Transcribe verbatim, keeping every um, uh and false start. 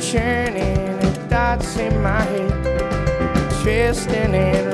churning, the thoughts in my head, twisting and